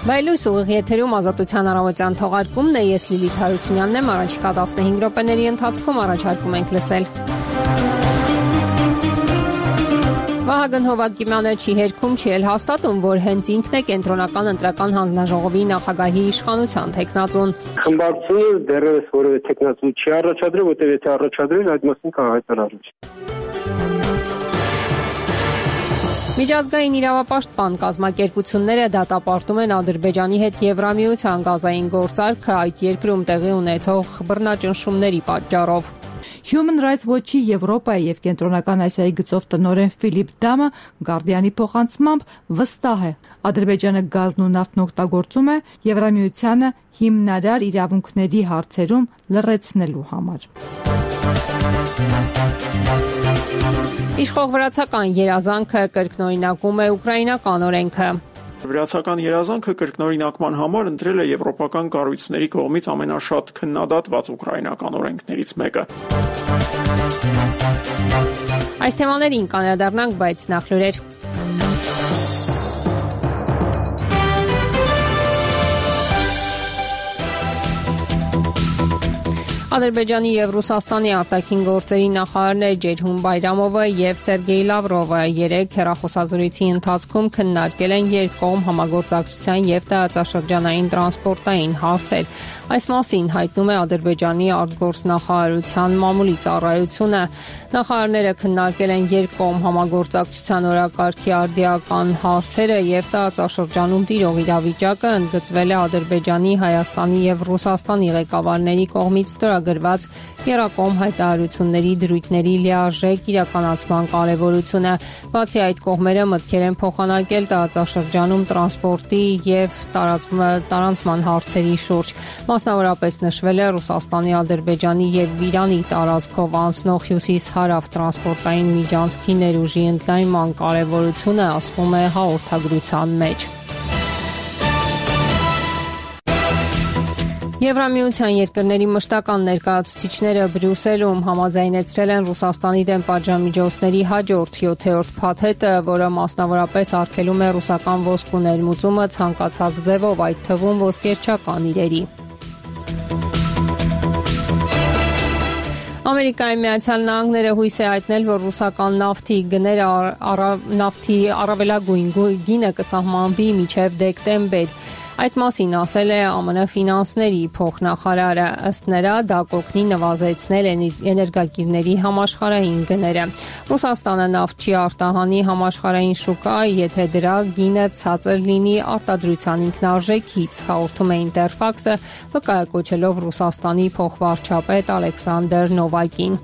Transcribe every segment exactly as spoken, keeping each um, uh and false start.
Բայլույս ուղիղ եթերում ազատության առավոտյան թողարկումն է, ես Լիլիթ Հարությունյանն եմ, առաջիկա տասնհինգ րոպեների ընթացքում առաջարկում ենք լսել։ Վահագն Հովհաննիսյանը չի հերքում, չի էլ հաստատում, որ հենց ինքն է կենտրոնական ընտրական հանձնաժողովի նախագահի իշխանության թեկնածուն։ Խմբակցությունը դեռևս որևէ թեկնածու չի առաջադրել, որտեղ եթե առաջադրել, այդ մասին կհայտարարվի։ Միջազգային իրավապաշտպան կազմակերպությունները դատապարտում են Ադրբեջանի հետ Եվրամիության գազային գործարքը այդ երկրում տեղի ունեցող բռնաճնշումների պատճառով։ Human Rights Watch-ի Եվրոպայի և Կենտրոնական Ասիայի գծով տնօրեն Ֆիլիպ Դամը Գարդիանի փոխանցմամբ վստահ է, Ադրբեջանը գազն ու նավթն օգտագործում է Եվրամիությանը հիմնարար իրավունքների հարցերում լռեցնելու համար։ Իշխող վրացական երազանքը կրկնօրինակում է ուկրաինական օրենքը։ Վրացական երազանքը կրկնօրինակման համար ընտրել է եվրոպական կառույցների կողմից ամենաշատ քննադատված ուկրաինական օրենքներից մեկը։ Այս թեմաներին կանդրադառնանք, բայց նախ լուրեր։ Ադրբեջանի և Ռուսաստանի արտաքին գործերի նախարարներ Ջեյհուն Բայրամովը և Սերգեյ Լավրովը երեկ հեռախոսազրույցի ընթացքում քննարկել են երկկողմ համագործակցության և տարածաշրջանային տրանսպորտային հարցեր։ Այս մասին հայտնում է Ադրբեջանի արտգործնախարարության մամուլի ծառայությունը։ Նախարարները քննարկել են երկկողմ համագործակցության օրակարգի արդիական հարցերը և տարածաշրջանում տիրող իրավիճակը, ընդգծվել է Ադրբեջանի, Հայաստանի և Ռուսաստանի ղեկավարների կողմից գրված եռակողմ հայտարարությունների դրույթների լիարժեք իրականացման կարևորությունը։ Բացի այդ, կողմերը մտքեր են փոխանակել տարածաշրջանում տրանսպորտի և տարանցման հարցերի շուրջ։ Մասնավորապես նշվել է Ռուսաստանի, Ադրբեջանի և Իրանի տարածքով անցնող հյուսիս-հարավ տրանսպորտային միջանցքի ներուժի ընդլայնման կարևորությունը, ասվում է հաղորդագրության մեջ։ Եվրամիության երկրների մշտական ներկայացուցիչները Բրյուսելում համաձայնեցրել են Ռուսաստանի դեմ պատժամիջոցների հաջորդ յոթերորդ փաթեթը, որը մասնավորապես արգելում է ռուսական ոսկու ներմուծումը ցանկացած ձևով, այդ թվում ոսկերչական իրերի։ Ամերիկայի Միացյալ Նահանգները հույս է հայտնել, որ ռուսական նավթի գները նավթի առավելագույն գինը կսահմանվի մինչև դեկտեմբեր։ Այդ մասին ասել է ԱՄՆ ֆինանսների փոխնախարարը, ըստ նրա դա կօգնի նվազեցնել էներգակիրների համաշխարհային գները։ Ռուսաստանը նավթ չի արտահանի համաշխարհային շուկա, եթե դրա գինը ցածր լինի արտադրության ինքնարժեքից, հաղորդում է Ինտերֆաքսը, վկայակոչելով Ռուսաստանի փոխվարչապետ Ալեքսանդր Նովակին։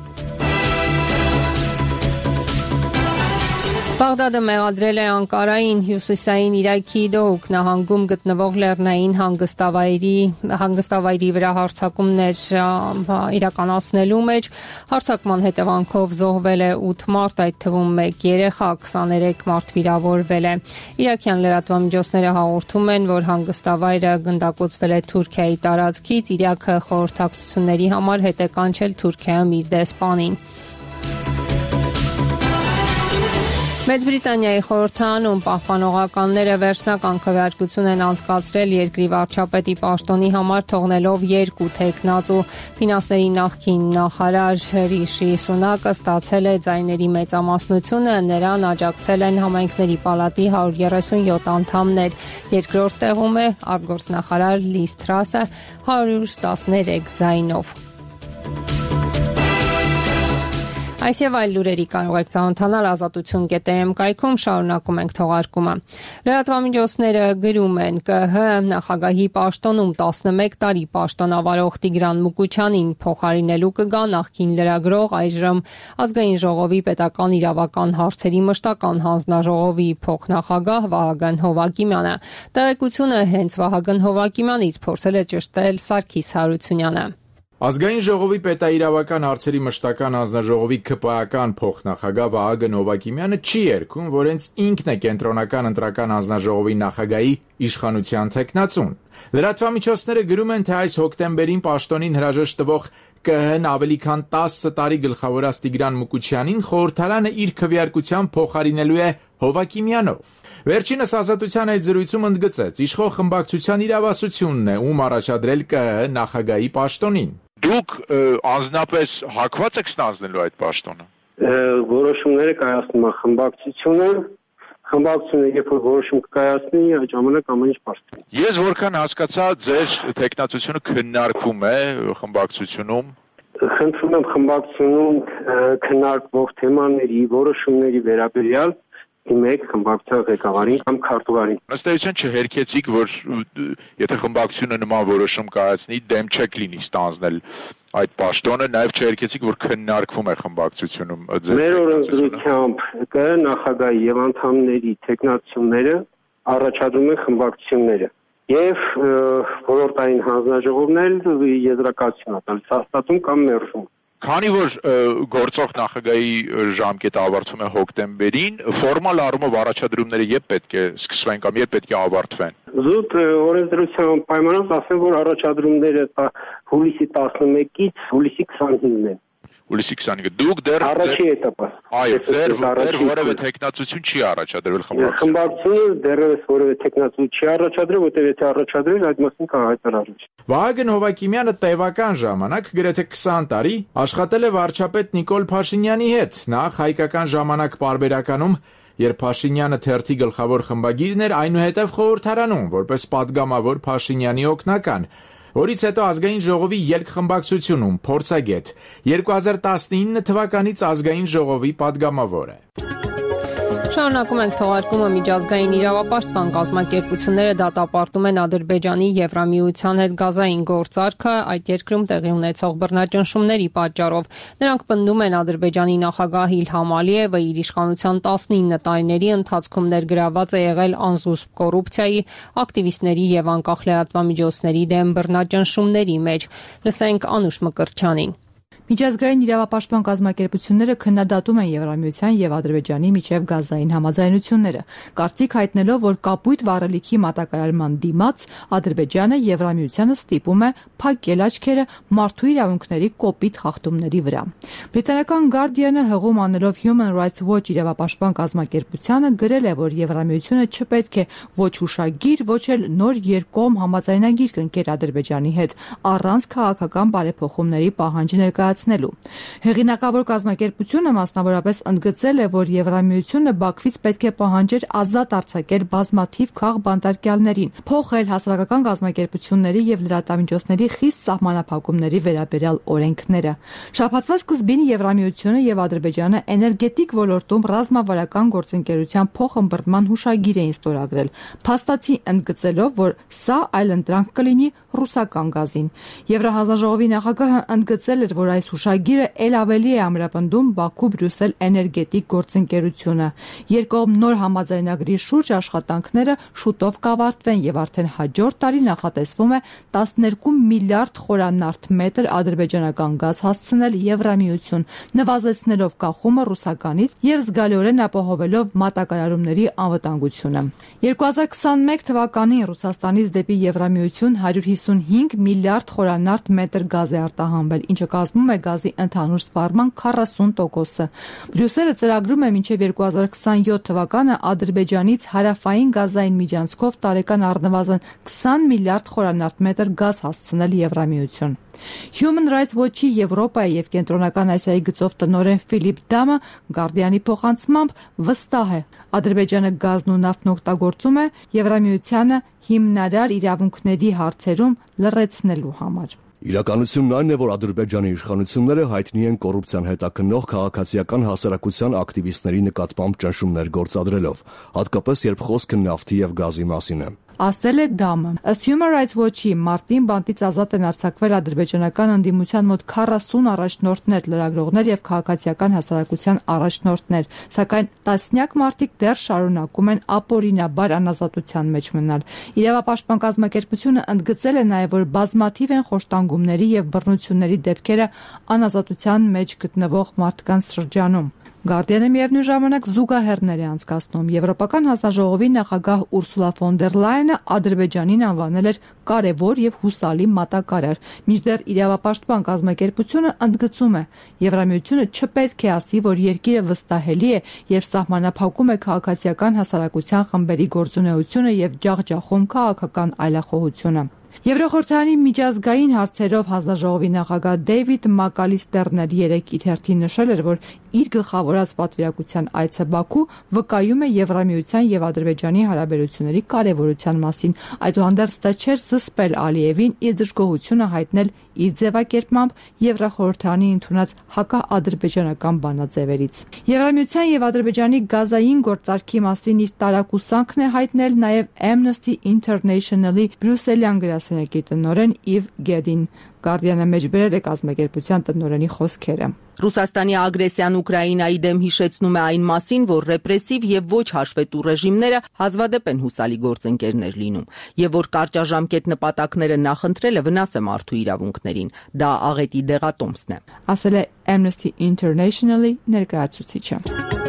Բաղդադը մեղադրել է Անկարային հյուսիսային Իրաքի Դոհուկ նահանգում գտնվող լեռնային հանգստավայրի հանգստավայրի վրա հարձակումներ իրականացնելու մեջ։ Հարձակման հետևանքով զոհվել է ութ մարդ, այդ թվում մեկ երեխա, քսաներեք մարդ վիրավորվել է։ Իրաքյան լրատվամիջոցները հաղորդում են, որ հանգստավայրը գնդակոծվել է Թուրքիայի տարածքից, Իրաքը խորհրդակցությունների համար հետ է կանչել Թուրքիայում իր դեսպանին։ Մեծ Բրիտանիայի խորհրդարանում պահպանողականները վերջնական քվեարկություն են անցկացրել երկրի վարչապետի պաշտոնի համար, թողնելով երկու թեկնածու։ Ֆինանսների նախկին նախարար Ռիշի Սունակը ստացել է ձայների մեծամասնությունը, նրան աջակցել են համայնքների պալատի հարյուր երեսունյոթ անդամներ։ Երկրորդ տեղում է արտգործնախարար Լիզ Թրասը հարյուր տասներեք ձայնով։ Այս եւ այլ լուրերի կարող եք ծանոթանալ ազատություն կետ է էմ կայքում, շարունակում ենք թողարկումը։ Լրատվամիջոցները գրում են ԿՀ նախագահի պաշտոնում տասնմեկ տարի պաշտոնավարող Տիգրան Մուկուչյանին փոխարինելու կգա նախկին լրագրող, այժմ Ազգային ժողովի պետական իրավական հարցերի մշտական հանձնաժողովի փոխնախագահ Վահագն Հովհաննիսյանը։ Տեղեկությունը հենց Վահագն Հովհաննիսյանից փորձել է ճշտել Սարգիս Հարությունյանը։ Ազգային ժողովի պետաիրավական հարցերի մշտական հանձնաժողովի ԿՊԱ-ական փոխնախագահ Վահագն Հովհաննիսյանը չի երգում, որ հենց ինքն է կենտրոնական ընտրական հանձնաժողովի նախագահի իշխանության թեկնածուն։ Լրատվամիջոցները գրում են, թե այս հոկտեմբերին պաշտոնին հրաժեշտ տվող ԿՀ-ն ավելի քան տասը տարի գլխավորած Տիգրան Մուկուչյանին խորհրդարանը իր քվեարկությամբ փոխարինելու է Հովակիմյանով։ Վերջինս Ազատության այդ զրույցում ընդգծեց, իշխող խմբակցության իրավասությունն է, ում առաջադրել ԿՀ նախագահի պաշտոնին։ Դուք անձնապես հակված եք ստանձնելու այդ պաշտոնը։ Որոշումները կայացնում է խմբակցությունը, խմբակցությունը երբ որ որոշում կկայացնի, այդ ժամանակ ամեն ինչ պարզ է։ Ես որքան հասկացա, ձեր թեկնածությունը քննարկվում է խմբակցությունում։ Խնդրում եմ խմբակցությունում քննարկվող թեմաների, որոշումների վերաբերյալ դիմեք խմբակցության ղեկավարին կամ քարտուղարին։ Ըստ էության չհերքեցիք, որ եթե խմբակցությունը նման որոշում կայացնի, դեմ չեք լինի ստանձնել այդ պաշտոնը, նաև չհերքեցիք, որ քննարկվում է խմբակցությունում ձեր։ Մեր օրենսդրությամբ ԿՀ նախագահի եւ անդամների թեկնածությունները առաջադրում են խմբակցությունները եւ ոլորտային հանձնաժողովն էլ եզրակացություն է տալիս հաստատում կամ մերժում։ Քանի որ գործող նախագահի ժամկետը ավարտվում է հոկտեմբերին, ֆորմալ առումով առաջադրումները երբ պետք է սկսվեն կամ երբ պետք է ավարտվեն։ Զուտ օրենսդրության պայմանով ասեմ, որ առաջադրումները հուլիսի տասնմեկից հուլիսի քսանհինգն են։ Հուլիսի քսանհինգը դուք դեռ առաջի этаպը։ Այո, ձեր որևէ տեխնացություն չի առաջադրվել խմբակցությունը։ Խմբակցությունը դեռևս որևէ տեխնացություն չի առաջադրել, որտեղ եթե առաջադրել, այդ մասին կհայտարարվի։ Վահագն Հովակիմյանը տևական ժամանակ, գրեթե քսան տարի, աշխատել է վարչապետ Նիկոլ Փաշինյանի հետ, նախ հայկական ժամանակ պարբերականում, երբ Փաշինյանը թերթի գլխավոր խմբագիրն էր, այնուհետև խորհրդարանում, որպես падգամավոր Փաշինյանի օգնական, որից հետո ազգային ժողովի ելքխմբակցությունում փորձագետ, երկու հազար տասնինը թվականից ազգային ժողովի падգամավոր է։ Շարունակում ենք թողարկումը միջազգային իրավապաշտպան կազմակերպությունները դատապարտում են Ադրբեջանի Եվրամիության հետ գազային գործարքը այդ երկրում տեղի ունեցող բռնաճնշումների պատճառով։ Նրանք պնդում են Ադրբեջանի նախագահ Իլհամ Ալիևը իր իշխանության տասնինը տարիների ընթացքում ներգրավված է եղել անզուսպ կոռուպցիայի, ակտիվիստների եւ անկախ լրատվամիջոցների դեմ բռնաճնշումների մեջ։ Լսենք Անուշ Մկրտչյանին։ Միջազգային իրավապաշտպան կազմակերպությունները քննադատում են Եվրամիության եւ Ադրբեջանի միջև գազային համաձայնությունները, կարծիք հայտնելով, որ կապույտ վառելիքի մատակարարման դիմաց Ադրբեջանը Եվրամիությանը ստիպում է փակել աչքերը մարդու իրավունքների կոպիտ խախտումների վրա։ Բրիտանական Guardian-ը հղում անելով Human Rights Watch իրավապաշտպան կազմակերպությանը գրել է, որ Եվրամիությունը չպետք է ոչ հուշագիր, ոչ էլ նոր երկկողմ համաձայնագիր կնքեր Ադրբեջանի հետ առանց քաղաքական բարեփոխումների պահանջ ներկայացնելու։ Հեղինակավոր կազմակերպությունը մասնավորապես ընդգծել է, որ Եվրամիությունը Բաքվից պետք է պահանջեր ազատ արձակել բազմաթիվ քաղբանտարկյալներին, փոխել հասարակական կազմակերպությունների եւ լրատվամիջոցների խիստ սահմանափակումների վերաբերյալ օրենքները։ Շաբաթվա սկզբին Եվրամիությունը եւ Ադրբեջանը էներգետիկ ոլորտում ռազմավարական գործընկերության փոխըմբռնման հուշագիր էին ստորագրել, փաստացի ընդգծելով, որ սա այլընտրանք կլինի ռուսական գազին։ Եվրահանձնաժողովի նախագահը ընդգծել էր, որ այս հուշագիրը ել ավելի է ամրապնդում Բաքու-Բրյուսել էներգետիկ գործընկերությունը։ Երկկողմ նոր համաձայնագրի շուրջ աշխատանքները շուտով կավարտվեն եւ արդեն հաջորդ տարի նախատեսվում է տասներկու միլիարդ խորանարդ մետր ադրբեջանական գազ հասցնել Եվրամիություն, նվազեցնելով կախումը ռուսականից եւ զգալիորեն ապահովելով մատակարարումների անվտանգությունը։ երկու հազար քսանմեկ թվականին Ռուսաստանից դեպի Եվրամիություն հարյուր հիսունհինգ միլիարդ խորանարդ մետր գազ է արտահանվել, ինչը կազմում է գազի ընդհանուր սպառման քառասուն տոկոսը։ Բրյուսելը ծրագրում է մինչև երկու հազար քսանյոթ թվականը Ադրբեջանից հարավային գազային միջանցքով տարեկան առնվազն քսան միլիարդ խորանարդ մետր գազ հասցնել Եվրամիություն։ Human Rights Watch-ի Եվրոպայի եւ Կենտրոնական Ասիայի գծով տնօրեն Ֆիլիպ Դամը Guardian-ի փոխանցմամբ վստահ է, Ադրբեջանը գազն ու նավթն օգտագործում է Եվրամիությանը հիմնարար իրավունքների հարցերում լռեցնելու համար։ Իրականությունն այն է, որ Ադրբեջանի իշխանությունները հայտնի են կոռուպցիան հետաքննող քաղաքացիական հասարակության ակտիվիստների նկատմամբ ճնշումներ գործադրելով, հատկապես երբ խոսքը նավթի եւ գազի մասին է։ Ասել է Դամը։ Ըստ Human Rights Watch-ի մարտին բանտից ազատ են արձակվել ադրբեջանական ընդդիմության մոտ քառասուն առաջնորդներ, լրագրողներ եւ քաղաքացիական հասարակության առաջնորդներ, սակայն տասնյակ մարդիկ դեռ շարունակում են ապօրինաբար անազատության մեջ մնալ։ Իրավապաշտպան կազմակերպությունը ընդգծել է նաեւ, որ բազմաթիվ են խոշտանգումների եւ բռնությունների դեպքերը անազատության մեջ գտնվող մարդկանց շրջանում։ Գարդիանը միևնույն ժամանակ զուգահեռներ է անցկացնում։ Եվրոպական հանձնաժողովի նախագահ Ուրսուլա ֆոն դեր Լայենը Ադրբեջանին անվանել էր կարևոր եւ հուսալի մատակարար, մինչդեռ իրավապաշտպան կազմակերպությունը ընդգծում է. Եվրամիությունը չպետք է ասի, որ երկիրը վստահելի է, երբ սահմանափակում է քաղաքացիական հասարակության խմբերի գործունեությունը եւ ջախջախում քաղաքական այլախոհությունը։ Եվրոխորհրդարանի միջազգային հարցերով հանձնաժողովի նախագահ Դեյվիդ Մակալիստերն էլ երեկ իր հերթին նշել էր, որ իր գլխավորած պատվիրակության այցը Բաքու վկայում է Եվրամիության եւ Ադրբեջանի հարաբերությունների կարեւորության մասին։ Այդուհանդերձ դա չէր զսպել Ալիևին իր դժգոհությունը հայտնել իր ձևակերպմամբ Եվրախորհրդարանի ընդունած հակաադրբեջանական բանաձևերից։ Եվրամիության եւ Ադրբեջանի գազային գործարքի մասին իր տարակուսանքն է հայտնել նաեւ Amnesty International-ի բրյուսելյան գրասենյակի տնօրեն Իվ Գեդին։ Գարդիանը մեջբերել է կազմակերպության տնօրենի խոսքերը։ Ռուսաստանի ագրեսիան Ուկրաինայի դեմ հիշեցնում է այն մասին, որ ռեպրեսիվ եւ ոչ հաշվետու ռեժիմները հազվադեպ են հուսալի գործընկերներ լինում, եւ որ կարճաժամկետ նպատակները նախընտրելը վնաս է մարդու իրավունքներին։ Դա աղետի դեղատոմսն է, ասել է Amnesty International-ի ներկայացուցիչը։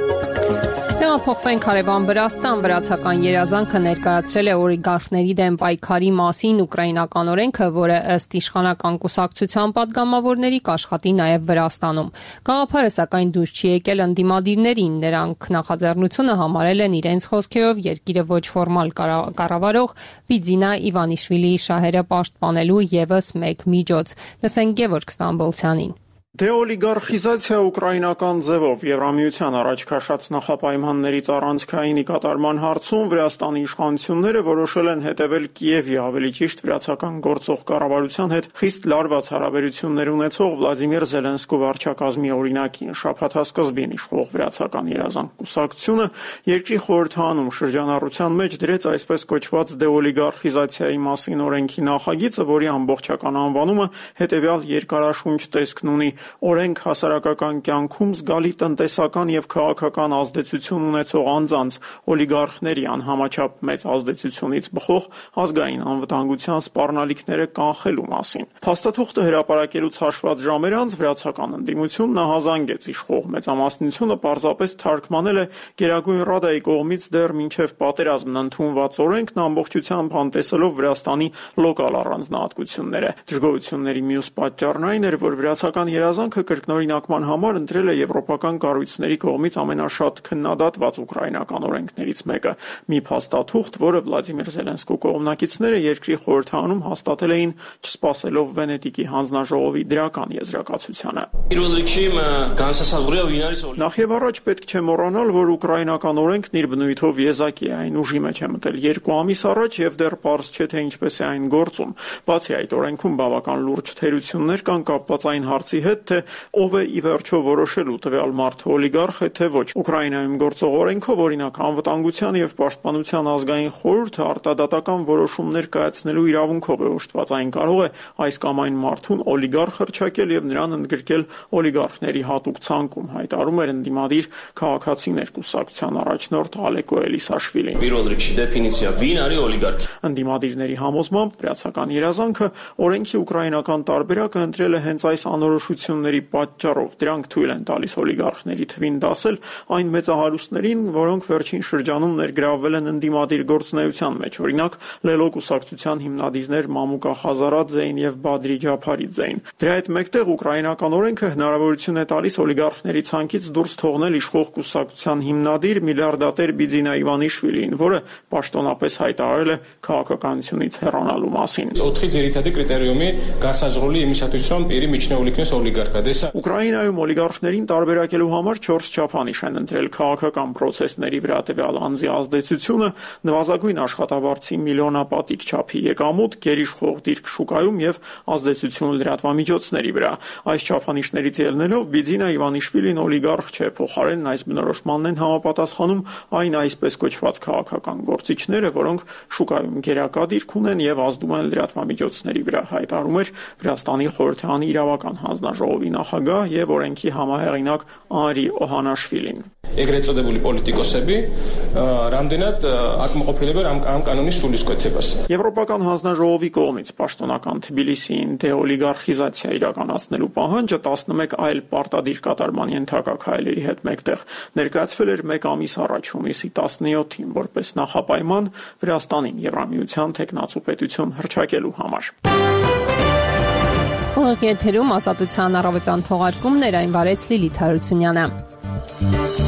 Տեղափոխվենք հարևան Վրաստան, վրացական երազանքը ներկայացրել է օլիգարխների դեմ պայքարի մասին ուկրաինական օրենքը, որը ըստ իշխանական կուսակցության падգամավորների կաշխատի նաև Վրաստանում։ Գաղափարը սակայն դուրս չի եկել ընդդիմադիրներին, նրանք նախաձեռնությունը համարել են իրենց խոսքերով երկիրը ոչ ֆորմալ կառավարող Բիձինա Իվանիշվիլիի շահերը պաշտպանելու ևս մեկ միջոց։ Լսենք Գևորգ Ստամբոլցյանին։ Դեօլիգարխիզացիա ուկրաինական ձևով Եվրամիության առաջ քաշած նախապայմաններից առանցքայինի կատարման հարցում Վրաստանի իշխանությունները որոշել են հետևել Կիևի, ավելի ճիշտ վրացական գործող կառավարության հետ խիստ լարված հարաբերություններ ունեցող Վլադիմիր Զելենսկու վարչակազմի օրինակին։ Շաբաթասկզբին իշխող վրացական երազանք կուսակցությունը երկրի խորհրդանում շրջանառության մեջ դրեց այսպես կոչված դեօլիգարխիզացիայի մասին օրենքի նախագիծը, որի ամբողջական անվանումը հետևյալ երկարաշունչ տեսքն ունի. օրենք հասարակական կյանքում զգալի տնտեսական եւ քաղաքական ազդեցություն ունեցող անձանց, օլիգարխների անհամաչափ մեծ ազդեցությունից բխող ազգային անվտանգության սպառնալիքները կանխելու մասին։ Փաստաթուղթը հրապարակելուց հաշված ժամեր անց վրացական ընդդիմությունն նահանձանգեց իշխող մեծամասնությունը պարզապես թարգմանել է Գերագույն Ռադայի կողմից դեռ մինչև պատերազմն ընդունված օրենքն ամբողջությամբ անտեսելով Վրաստանի լոկալ առանձնահատկությունները։ Դժգոհությունների մյուս պատճառն այն էր, որ վրացական երազանքը կրկնօրինակման համար ընտրել է եվրոպական կառույցների կողմից ամենաշատ քննադատված ուկրաինական օրենքներից մեկը՝ մի փաստաթուղթ, որը Վլադիմիր Զելենսկու կողմնակիցները երկրի խորհրդանում հաստատել էին չսպասելով Վենետիկի հանձնաժողովի դրական եզրակացությանը։ Նախևառաջ պետք չէ մոռանալ, որ ուկրաինական օրենքն իր բնույթով եզակի է, այն ուժի մեջ է մտել երկու ամիս առաջ եւ դեռ պարզ չէ թե ինչպես է այն գործում։ Բացի այդ, օրենքում բավական լուրջ թերություններ կան կապված այն հարցի հետ, թե ով է ի վերջո որոշելու տվյալ մարդը օլիգարխ է թե ոչ։ Ուկրաինայում գործող օրենքով օրինակ անվտանգության եւ պաշտպանության ազգային խորհուրդը արտադատական որոշումներ կայացնելու իրավունքով է օժտված։ Այն կարող է այս կամ այն մարդուն օլիգարխ հռչակել եւ նրան ընդգրկել օլիգարխների հատուկ ցանկում, հայտարարում էր ընդդիմադիր քաղաքացիներ կուսակցության առաջնորդ Ալեկո Էլիսաշվիլին։ Ընդդիմադիրների համոզմամբ վրացական երազանքը օրենքի ուկրաինական տարբերակը ընտրել է հենց այս անորոշությունների պատճառով։ Դրանք թույլ են տալիս օլիգարխների թվին դասել այն մեծահարուստներին, որոնք վերջին շրջանում ներգրավվել են ընդդիմադիր գործունեության մեջ, օրինակ Լելո կուսակցության հիմնադիրներ Մամուկա Խազարաձեին եւ Բադրի Ջափարիձեին։ Դրա հետ մեկտեղ ուկրաինական օրենքը հնարավորություն է տալիս օլիգարխների ցանկից դուրս թողնել իշխող կուսակցության հիմնադիր միլիարդատեր Բիձինա Իվանիշվիլիին, որը պաշտոնապես հայտարարել է քաղաքականությունից հեռանալու մասին։ Ուկրաինայում օլիգարխներին տարբերակելու համար չորս չափանիշ են ընտրել քաղաքական պրոցեսների վրա տվյալ անձի ազդեցությունը, նվազագույն աշխատավարձի միլիոնապատիկ չափի եկամուտ, գերիշխող դիրք շուկայում եւ ազդեցություն լրատվամիջոցների վրա։ Այս չափանիշներից ելնելով Բիձինա Իվանիշվիլին օլիգարխ չէ, փոխարենն այս բնորոշմանն են համապատասխանում այն այսպես կոչված քաղաքական գործիչները, որոնք շուկայում գերակա դիրք ունեն եւ ազդում են լրատվամիջոցների վրա, հայտարարում էր Վրաստանի խորհրդարանի իրավական հանձնաժողովը։ հանձնաժողովի նախագահ եւ օրենքի համահեղինակ Անրի Օհանաշվիլին։ ეგრეთ წოდებული პოლიტიკოსები რამდენად ակնყოფილებ էր ამ ამ կանոნის սուլիսկոթებას։ Եվրոպական հանձնաժողովի կողմից պաշտոնական Թբիլիսիին դեօլիգարխիզացիա իրականացնելու պահանջը տասնմեկ այլ պարտադիր կատարման ենթակա քայլերի հետ մեկտեղ ներկայացվել էր մեկ ամիս առաջ հունիսի տասնյոթին որպես նախապայման Վրաստանին Եվրամիության թեկնածու պետություն հռչակելու համար։ Ուղղակի եթերում ազատության առավոտյան թողարկումներ այն վարեց Լիլիթ Հարությունյանը։